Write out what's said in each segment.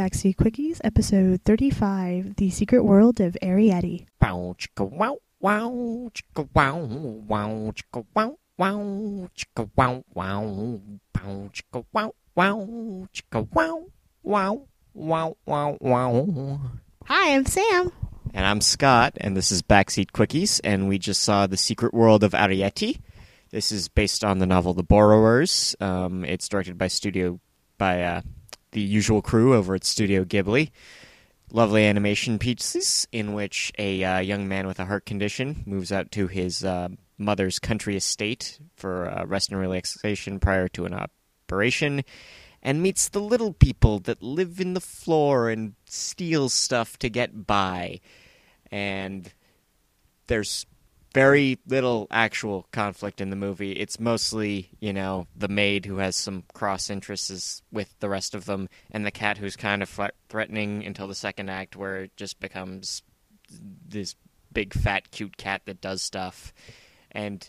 Backseat Quickies, episode 35, The Secret World of Arrietty. Bow chicka wow wow chicka wow wow chicka wow wow chicka wow wow bow chicka wow wow chicka wow wow wow wow wow. Hi, I'm Sam. And I'm Scott, and this is Backseat Quickies, and we just saw The Secret World of Arrietty. This is based on the novel The Borrowers. It's directed by the usual crew over at Studio Ghibli. Lovely animation pieces in which a young man with a heart condition moves out to his mother's country estate for rest and relaxation prior to an operation, and meets the little people that live in the floor and steal stuff to get by. And there's very little actual conflict in the movie. It's mostly, the maid who has some cross interests with the rest of them, and the cat who's kind of threatening until the second act, where it just becomes this big, fat, cute cat that does stuff. And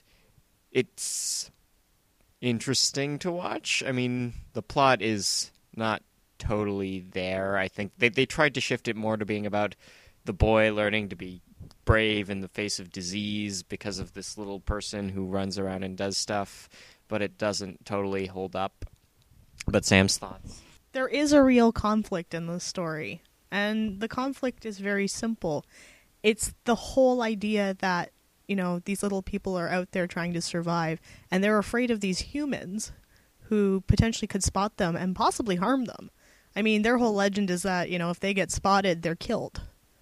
it's interesting to watch. I mean, the plot is not totally there. I think they tried to shift it more to being about the boy learning to be brave in the face of disease because of this little person who runs around and does stuff, but it doesn't totally hold up. But Sam's thoughts? There is a real conflict in this story, and the conflict is very simple. It's the whole idea that, these little people are out there trying to survive, and they're afraid of these humans who potentially could spot them and possibly harm them. I mean, their whole legend is that, if they get spotted, they're killed.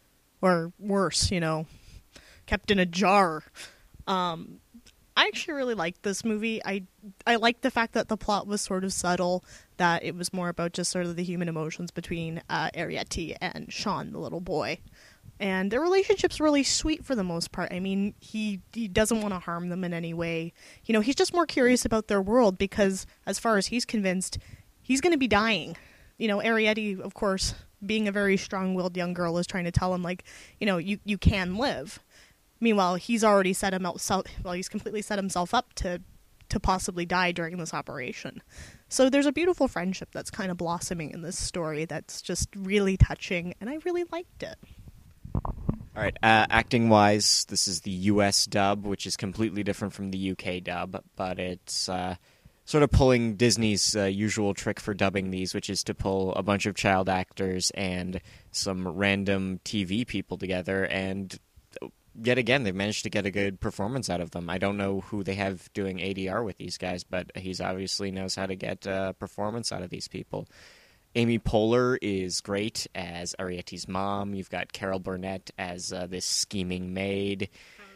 Or worse, kept in a jar. I actually really liked this movie. I liked the fact that the plot was sort of subtle, that it was more about just sort of the human emotions between Arrietty and Sean, the little boy. And their relationship's really sweet for the most part. I mean, he doesn't want to harm them in any way. He's just more curious about their world because, as far as he's convinced, he's going to be dying. Arrietty, of course, being a very strong-willed young girl, is trying to tell him, you can live. Meanwhile, he's already he's completely set himself up to possibly die during this operation. So there's a beautiful friendship that's kind of blossoming in this story that's just really touching, and I really liked it. All right, acting-wise, this is the U.S. dub, which is completely different from the U.K. dub, but it's sort of pulling Disney's usual trick for dubbing these, which is to pull a bunch of child actors and some random TV people together, and yet again, they've managed to get a good performance out of them. I don't know who they have doing ADR with these guys, but he's obviously knows how to get performance out of these people. Amy Poehler is great as Arrietty's mom. You've got Carol Burnett as this scheming maid.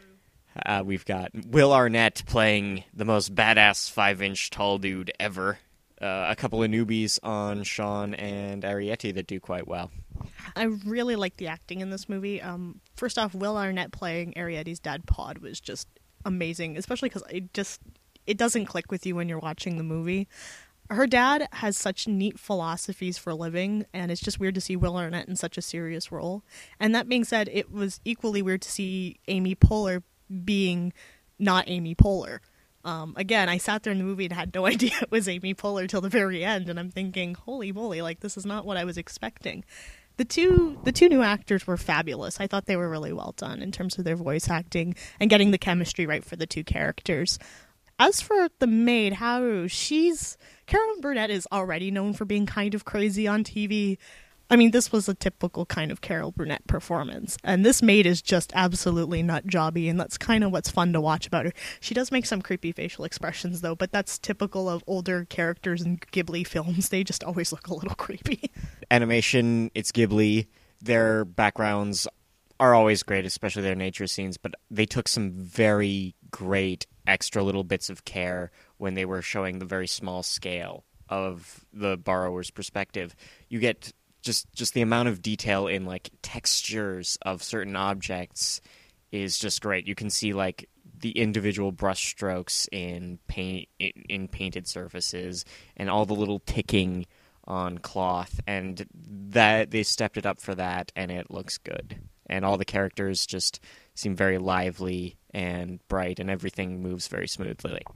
We've got Will Arnett playing the most badass 5-inch tall dude ever. A couple of newbies on Sean and Arrietty that do quite well. I really like the acting in this movie. First off, Will Arnett playing Arrietty's dad, Pod, was just amazing, especially because it doesn't click with you when you're watching the movie. Her dad has such neat philosophies for living, and it's just weird to see Will Arnett in such a serious role. And that being said, it was equally weird to see Amy Poehler being not Amy Poehler. Again, I sat there in the movie and had no idea it was Amy Poehler till the very end, and I'm thinking, holy moly, this is not what I was expecting. The two new actors were fabulous. I thought they were really well done in terms of their voice acting and getting the chemistry right for the two characters. As for the maid, Haru, Carolyn Burnett is already known for being kind of crazy on TV. I mean, this was a typical kind of Carol Burnett performance. And this maid is just absolutely nut jobby, and that's kind of what's fun to watch about her. She does make some creepy facial expressions, though, but that's typical of older characters in Ghibli films. They just always look a little creepy. Animation, it's Ghibli. Their backgrounds are always great, especially their nature scenes, but they took some very great extra little bits of care when they were showing the very small scale of the borrower's perspective. You get just the amount of detail in textures of certain objects is just great. You can see the individual brush strokes in painted surfaces and all the little ticking on cloth, and that they stepped it up for that, and it looks good. And all the characters just seem very lively and bright, and everything moves very smoothly.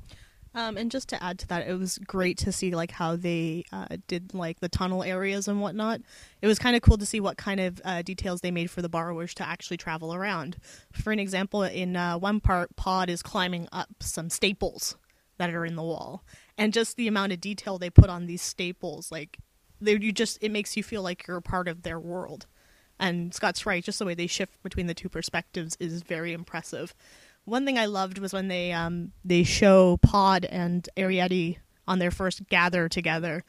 And just to add to that, it was great to see like how they did like the tunnel areas and whatnot. It was kind of cool to see what kind of details they made for the borrowers to actually travel around. For an example, in one part, Pod is climbing up some staples that are in the wall, and just the amount of detail they put on these staples, like it makes you feel like you're a part of their world. And Scott's right, just the way they shift between the two perspectives is very impressive. One thing I loved was when they show Pod and Arrietty on their first gather together,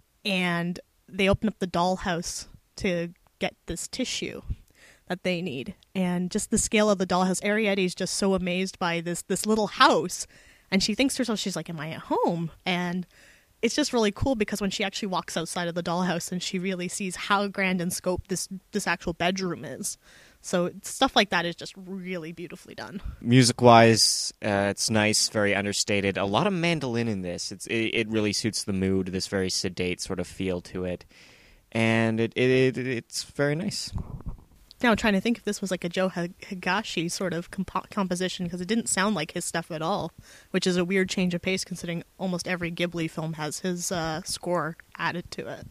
and they open up the dollhouse to get this tissue that they need. And just the scale of the dollhouse, Arrietty's just so amazed by this little house, and she thinks to herself, she's like, am I at home? And it's just really cool because when she actually walks outside of the dollhouse and she really sees how grand in scope this actual bedroom is. So stuff like that is just really beautifully done. Music-wise, it's nice, very understated. A lot of mandolin in this. It really suits the mood, this very sedate sort of feel to it. And it's very nice. Now I'm trying to think if this was like a Joe Higashi sort of composition, because it didn't sound like his stuff at all, which is a weird change of pace considering almost every Ghibli film has his score added to it.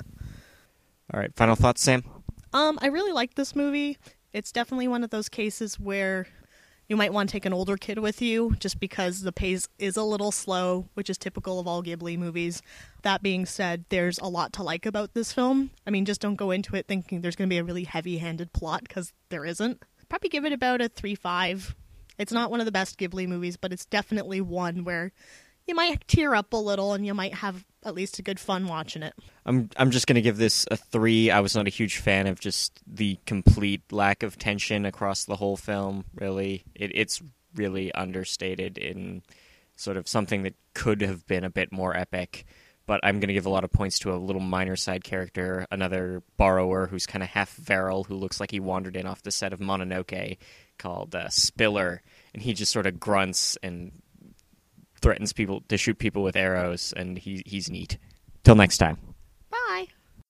All right, final thoughts, Sam? I really like this movie. It's definitely one of those cases where you might want to take an older kid with you just because the pace is a little slow, which is typical of all Ghibli movies. That being said, there's a lot to like about this film. I mean, just don't go into it thinking there's going to be a really heavy-handed plot, because there isn't. Probably give it about a 3.5. It's not one of the best Ghibli movies, but it's definitely one where you might tear up a little and you might have at least a good fun watching it. I'm just going to give this a 3. I was not a huge fan of just the complete lack of tension across the whole film, really. It's really understated in sort of something that could have been a bit more epic. But I'm going to give a lot of points to a little minor side character, another borrower who's kind of half feral, who looks like he wandered in off the set of Mononoke, called Spiller. And he just sort of grunts and threatens people to shoot people with arrows, and he's neat. Till next time. Bye.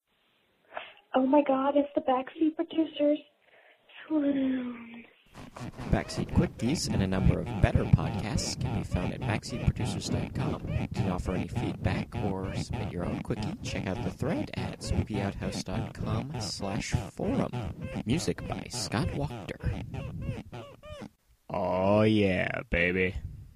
Oh my God, it's the Backseat Producers. Swoon. Backseat Quickies and a number of better podcasts can be found at backseatproducers.com. You can offer any feedback or submit your own quickie. Check out the thread at spookyouthouse.com/forum. Music by Scott Wachter. Oh yeah, baby.